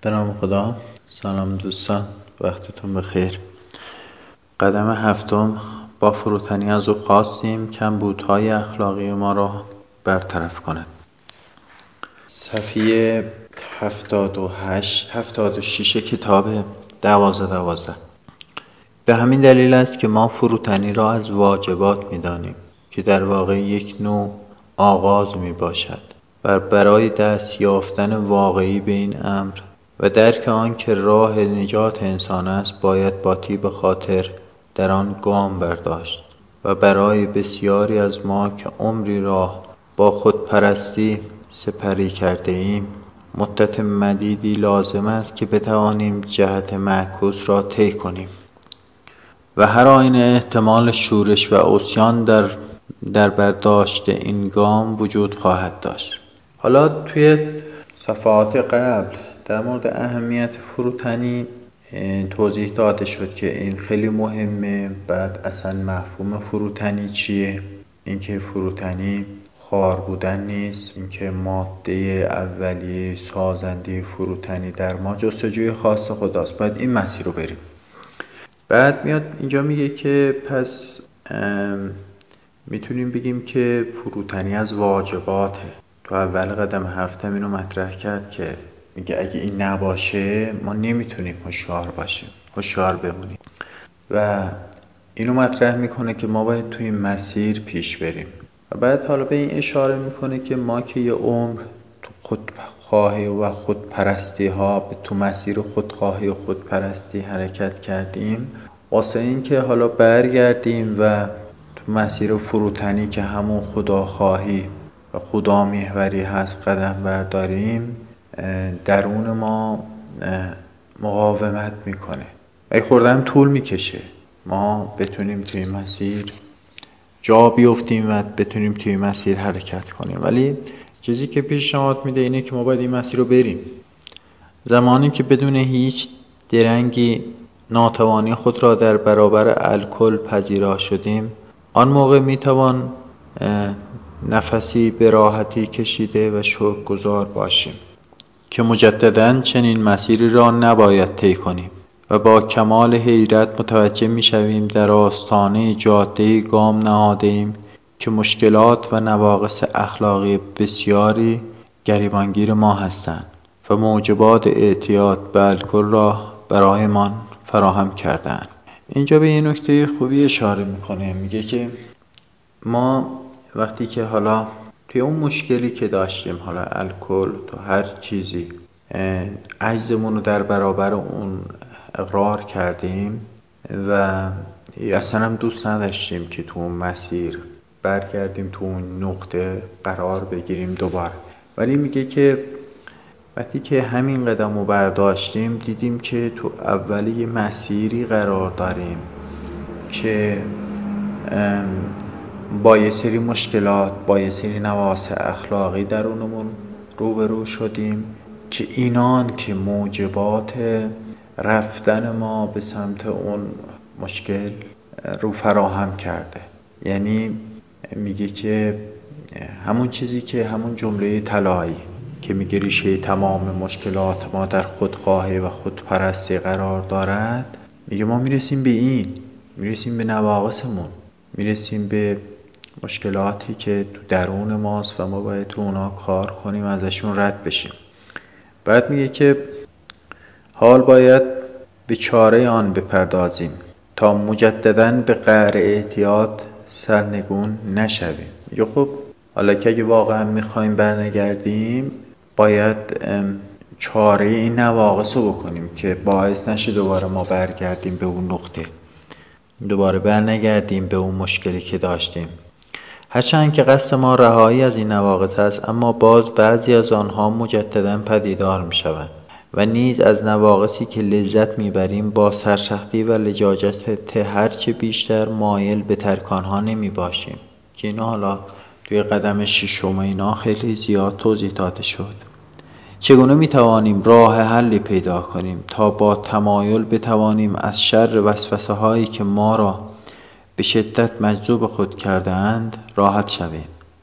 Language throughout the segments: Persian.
به نام خدا. سلام دوستان، وقتتون بخیر. قدم هفتم، با فروتنی از او خواستیم کمبودهای اخلاقی ما را برطرف کند. صفحه 76 کتاب 12. به همین دلیل است که ما فروتنی را از واجبات می‌دانیم که در واقع یک نوع آغاز میباشد و برای دست یافتن واقعی به این امر و درک آن که راه نجات انسان است باید با طیب خاطر در آن گام برداشت و برای بسیاری از ما که عمری را با خودپرستی سپری کرده ایم مدت مدیدی لازم است که بتوانیم جهت معکوس را طی کنیم و هر آینه احتمال شورش و عصیان در برداشت این گام وجود خواهد داشت. حالا توی صفحات قبل در مورد اهمیت فروتنی توضیح داده شد که این خیلی مهمه. بعد اصلا مفهوم فروتنی چیه؟ اینکه فروتنی خوار بودن نیست، اینکه ماده اولیه سازنده فروتنی در ما جستجوی خاص خداست، باید این مسیر رو بریم. بعد میاد اینجا میگه که پس میتونیم بگیم که فروتنی از واجباته. تو اول قدم هفتم اینو مطرح کرد که میگه اگه این نباشه ما نمیتونیم هوشیار بمونیم و اینو مطرح میکنه که ما باید توی مسیر پیش بریم و بعد حالا به این اشاره میکنه که ما که یه عمر تو خودخواهی و خودپرستی ها تو مسیر خودخواهی و خودپرستی حرکت کردیم، واسه این که حالا برگردیم و تو مسیر فروتنی که همون خداخواهی و خدا محوری هست قدم برداریم، درون ما مقاومت میکنه و خوردن طول میکشه ما بتونیم توی مسیر جا بیفتیم و بتونیم توی مسیر حرکت کنیم. ولی چیزی که پیشنهاد میده اینه که ما باید این مسیر رو بریم. زمانی که بدون هیچ درنگی ناتوانی خود را در برابر الکل پذیرا شدیم، آن موقع میتوان نفسی به راحتی کشیده و شکرگزار باشیم که مجدداً چنین مسیری را نباید طی کنیم و با کمال حیرت متوجه میشویم در آستانه جاده‌ای گام نهاده‌ایم که مشکلات و نواقص اخلاقی بسیاری گریبانگیر ما هستند و موجبات اعتیاد به الکل را برایمان فراهم کردند. اینجا به این نکته خوبی اشاره میکنه، میگه که ما وقتی که حالا توی اون مشکلی که داشتیم، حالا الکل تو هر چیزی، عجزمون رو در برابر اون اقرار کردیم و اصلا هم دوست نداشتیم که تو اون مسیر برگردیم، تو اون نقطه قرار بگیریم دوباره. ولی میگه که وقتی که همین قدم رو برداشتیم دیدیم که تو اولی مسیری قرار داریم که با یه سری مشکلات، با یه سری نواقص اخلاقی درونمون روبرو شدیم که اینان که موجبات رفتن ما به سمت اون مشکل رو فراهم کرده. یعنی میگه که همون چیزی که همون جمله طلایی که میگه ریشه تمام مشکلات ما در خودخواهی و خودپرستی قرار دارد، میگه ما میرسیم به این، میرسیم به نواقصمون، میرسیم به مشکلاتی که تو درون ماست و ما باید تو اونا کار کنیم، ازشون رد بشیم. بعد میگه که حال باید به چاره آن بپردازیم تا مجدداً به قعر اعتیاد سرنگون نشویم. میگه خب حالا که اگه واقعا میخوایم برنگردیم باید چاره این نواقص رو بکنیم که باعث نشه دوباره ما برگردیم به اون نقطه، دوباره برنگردیم به اون مشکلی که داشتیم. هرچند که قصد ما رهایی از این نواقص است، اما باز بعضی از آنها مجدداً پدیدار می شوند و نیز از نواقصی که لذت میبریم با سرسختی و لجاجت هرچه بیشتر مایل به ترک آنها نمی باشیم که اینا حالا توی قدم ششم اینا خیلی زیاد توضیح داده شد. چگونه میتوانیم راه حلی پیدا کنیم تا با تمایل بتوانیم از شر وسوسه هایی که ما را به شدت مجذوب خود کرده اند راحت شویم؟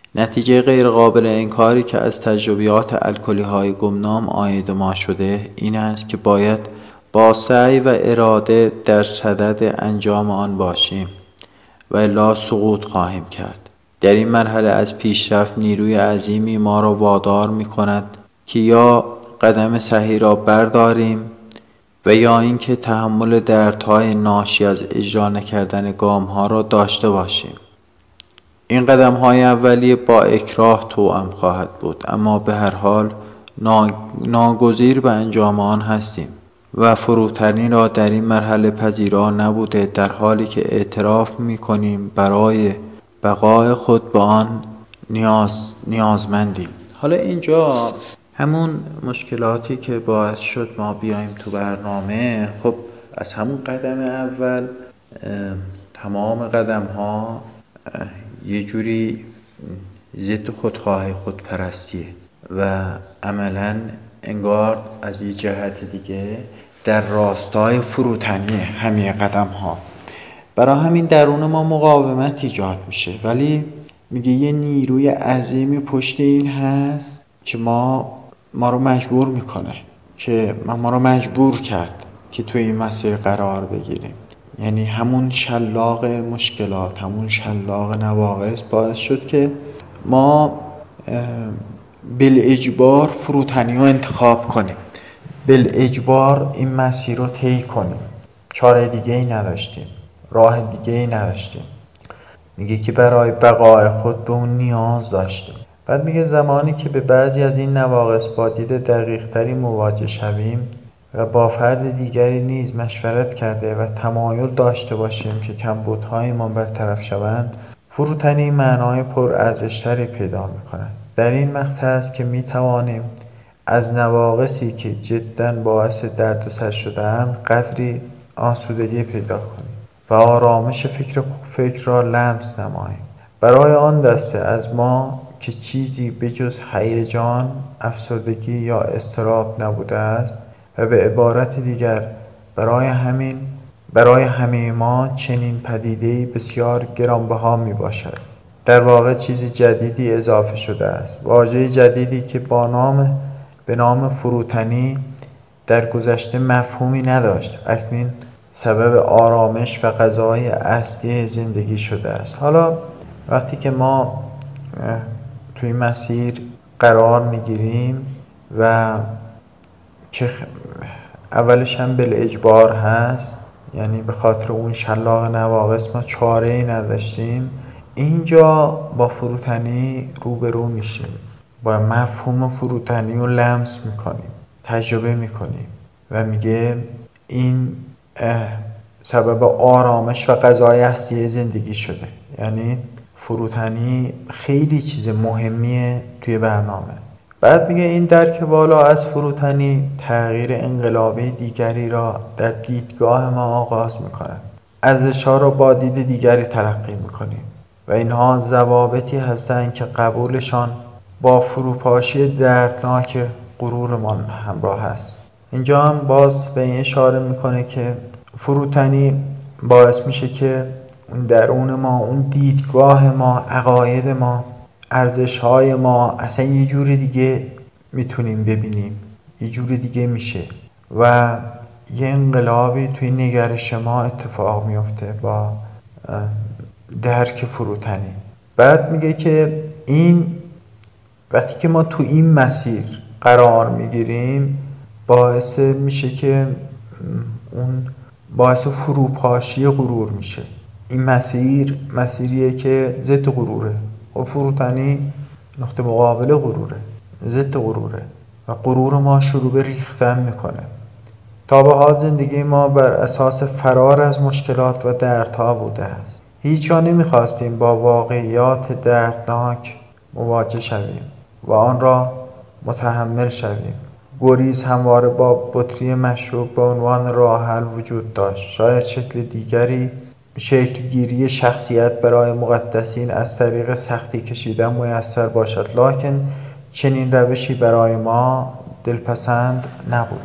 نتیجه غیرقابل انکاری که از تجربیات الکلی‌های گمنام عاید ما شده این است که باید با سعی و اراده در صدد انجام آن باشیم و الا سقوط خواهیم کرد. در این مرحله از پیشرفت نیروی عظیمی ما را وادار می‌کند که یا قدم صحیح را برداریم و یا اینکه تحمل دردهای ناشی از اجرا نکردن گام‌ها را داشته باشیم. این قدم‌های اولیه با اکراه توأم خواهد بود، اما به هر حال ناگزیر به انجام آن هستیم و فروتنی را در این مرحله پذیرا نبوده، در حالی که اعتراف می‌کنیم برای بقای خود به آن نیازمندیم. حالا اینجا همون مشکلاتی که باعث شد ما بیایم تو برنامه، خب از همون قدم اول تمام قدم ها یه جوری ضد خودخواهی خودپرستیه و عملاً انگار از یه جهت دیگه در راستای فروتنیه همه قدم ها. برای همین درون ما مقاومت ایجاد میشه، ولی میگه یه نیروی عظیمی پشت این هست که ما رو مجبور میکنه، که ما رو مجبور کرد که توی این مسیر قرار بگیریم. یعنی همون شلاق مشکلات، همون شلاق نواقص باعث شد که ما بالاجبار فروتنی رو انتخاب کنیم، بالاجبار این مسیر رو طی کنیم. چاره دیگه ای نداشتیم، راه دیگه ای نداشتیم. میگه که برای بقای خود به اون نیاز داشتیم. بعد میگه زمانی که به بعضی از این نواقص با دید دقیق تری مواجه شویم و با فرد دیگری نیز مشورت کرده و تمایل داشته باشیم که کمبودهایمان برطرف شوند، فروتنی معنای پرارزش‌تری پیدا می‌کند. در این مقطع است که می‌توانیم از نواقصی که جداً باعث درد و سر شده‌اند قدری آسودگی پیدا کنیم و آرامش فکر را لمس نماییم. برای آن دسته از ما که چیزی بجز هیجان، افسردگی یا اضطراب نبوده است و به عبارت دیگر برای همه ما چنین پدیده‌ای بسیار گرانبها میباشد. در واقع چیز جدیدی اضافه شده است، واژه جدیدی که به نام فروتنی در گذشته مفهومی نداشت، اکنون سبب آرامش و غذای اصلی زندگی شده است. حالا وقتی که ما توی مسیر قرار میگیریم و که اولش هم بالاجبار هست، یعنی به خاطر اون شلاق نواقص ما چاره‌ای نداشتیم، اینجا با فروتنی روبرو میشیم، با مفهوم فروتنی رو لمس میکنیم، تجربه میکنیم و میگه این سبب آرامش و غذای اصلی زندگی شده. یعنی فروتنی خیلی چیز مهمیه توی برنامه. بعد میگه این درک والا از فروتنی تغییر انقلابی دیگری را در دیدگاه ما آغاز میکند. ارزش‌ها را با دید دیگری تلقی میکنیم و اینها ضوابطی هستند که قبولشان با فروپاشی دردناک غرورمان همراه است. اینجا هم باز به این اشاره میکنه که فروتنی باعث میشه که اون درون ما، اون دیدگاه ما، عقاید ما، ارزش‌های ما اصلا یه جور دیگه میتونیم ببینیم، یه جور دیگه میشه و یه انقلابی توی نگرش ما اتفاق میفته با درک فروتنی. بعد میگه که این وقتی که ما تو این مسیر قرار میگیریم باعث میشه که اون باعث فروپاشی غرور میشه. این مسیریه که ضد غروره و فروتنی نقطه مقابل غروره، ضد غروره و غرور ما شروع به ریختن میکنه. تا به حال زندگی ما بر اساس فرار از مشکلات و دردها بوده است. هیچ جا نمیخواستیم با واقعیات دردناک مواجه شویم و آن را متحمل شویم. گریز همواره با بطری مشروب به عنوان راه حل وجود داشت. شاید شکل گیری شخصیت برای مقدسین از طریق سختی کشیدن میسر باشد، لکن چنین روشی برای ما دلپسند نبود.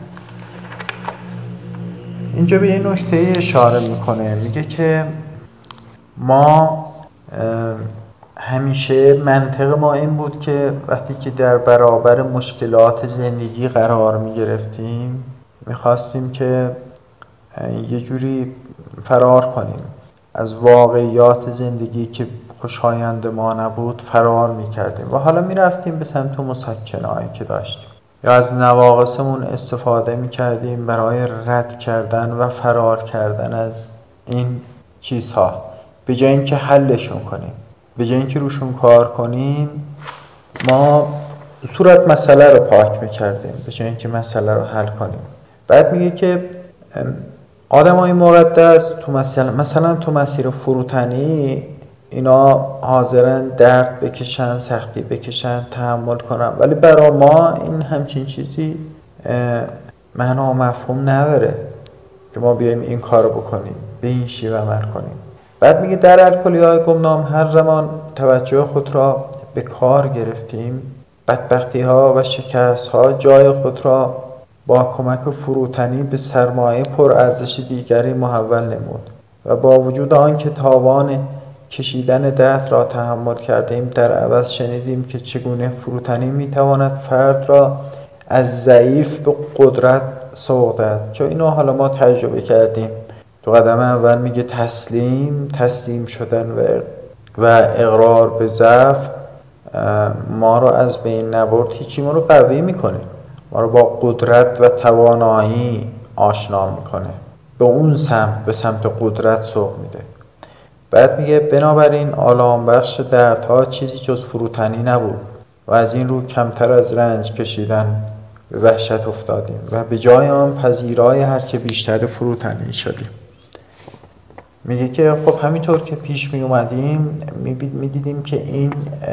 اینجا به این نکته اشاره میکنه، میگه که ما همیشه منطق ما این بود که وقتی که در برابر مشکلات زندگی قرار می گرفتیم میخواستیم که یه جوری فرار کنیم از واقعیات زندگی که خوشایند ما نبود، فرار می کردیم و حالا می رفتیم به سمت مسکنه‌ای که داشتیم یا از نواقصمون استفاده می کردیم برای رد کردن و فرار کردن از این چیزها، به جای اینکه حلشون کنیم، به جای اینکه روشون کار کنیم، ما صورت مسئله رو پاک میکردیم به جای اینکه مسئله رو حل کنیم. بعد میگه که آدمای مقدس تو مثلا تو مسیر فروتنی اینا حاضرن درد بکشن، سختی بکشن، تحمل کنن، ولی برای ما این همچین چیزی معنا و مفهوم نداره که ما بیایم این کارو بکنیم، به این شیوه عمل کنیم. بعد میگه در الکلی‌های گمنام هر زمان توجه خود را به کار گرفتیم، بدبختی‌ها و شکست‌ها جای خود را با کمک فروتنی به سرمایه پرارزش دیگری محول نمود و با وجود آنکه تاوان کشیدن درد را تحمل کردیم، در عوض شنیدیم که چگونه فروتنی میتواند فرد را از ضعیف به قدرت سوق داد، که اینو حالا ما تجربه کردیم. تو قدم اول میگه تسلیم شدن و اقرار به ضعف ما رو از بین نبرد، هیچی ما رو قوی میکنه، ما رو با قدرت و توانایی آشنا میکنه، به اون سمت، به سمت قدرت سوق میده. بعد میگه بنابراین آلام بخش دردها چیزی جز فروتنی نبود و از این رو کمتر از رنج کشیدن به وحشت افتادیم و به جای آن پذیرای هرچه بیشتر فروتنی شدیم. میگه که خب همینطور که پیش می اومدیم میدیدیم که این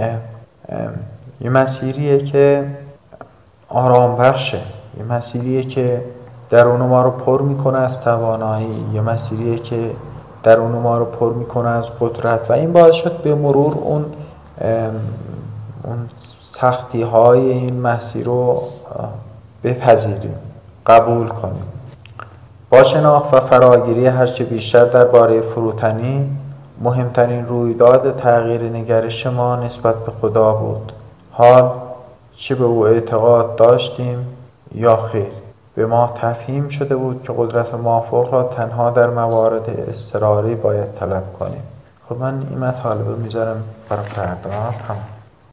یه مسیریه که آرام بخشه، یه مسیریه که درون ما رو پر میکنه از توانایی، یه مسیریه که درون ما رو پر میکنه از قدرت و این باعث شد به مرور اون سختی های این مسیر رو بپذیریم، قبول کنیم. با شناخت و فراگیری هرچه بیشتر درباره فروتنی، مهمترین رویداد تغییر نگرش ما نسبت به خدا بود. حال چه به او اعتقاد داشتیم یا خیر، به ما تفهیم شده بود که قدرت مافوق را تنها در موارد اضطراری باید طلب کنیم. خب من این مطالب رو میذارم برای فردا. تمام.